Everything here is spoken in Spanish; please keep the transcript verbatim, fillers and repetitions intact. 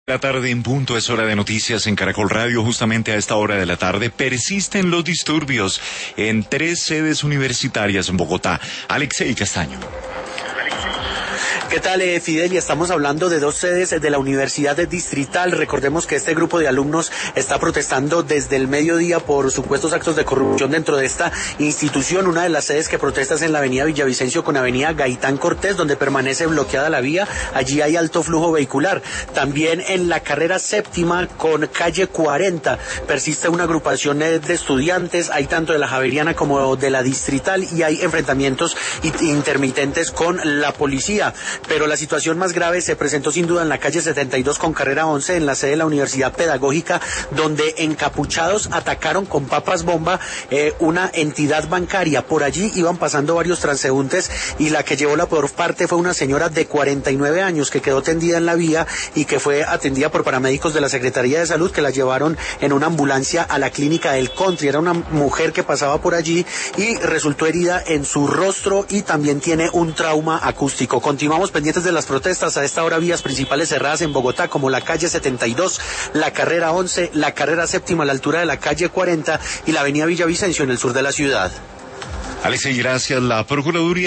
La tarde en punto es hora de noticias en Caracol Radio. Justamente a esta hora de la tarde persisten los disturbios en tres sedes universitarias en Bogotá. Alexei Castaño. ¿Qué tal, eh, Fidel? Y estamos hablando de dos sedes de la Universidad Distrital. Recordemos que este grupo de alumnos está protestando desde el mediodía por supuestos actos de corrupción dentro de esta institución. Una de las sedes que protesta es en la avenida Villavicencio con avenida Gaitán Cortés, donde permanece bloqueada la vía. Allí hay alto flujo vehicular. También en la carrera séptima con calle cuarenta persiste una agrupación de estudiantes. Hay tanto de la Javeriana como de la Distrital y hay enfrentamientos intermitentes con la policía. Pero la situación más grave se presentó sin duda en la calle setenta y dos con carrera once, en la sede de la Universidad Pedagógica, donde encapuchados atacaron con papas bomba eh, una entidad bancaria. Por allí iban pasando varios transeúntes y la que llevó la peor parte fue una señora de cuarenta y nueve años que quedó tendida en la vía y que fue atendida por paramédicos de la Secretaría de Salud, que la llevaron en una ambulancia a la clínica del Country. Era una mujer que pasaba por allí y resultó herida en su rostro y también tiene un trauma acústico. Continuamos pendientes de las protestas. A esta hora vías principales cerradas en Bogotá, como la calle setenta y dos, la carrera once, la carrera séptima a la altura de la calle cuarenta y la avenida Villavicencio en el sur de la ciudad. Alexei, gracias. La Procuraduría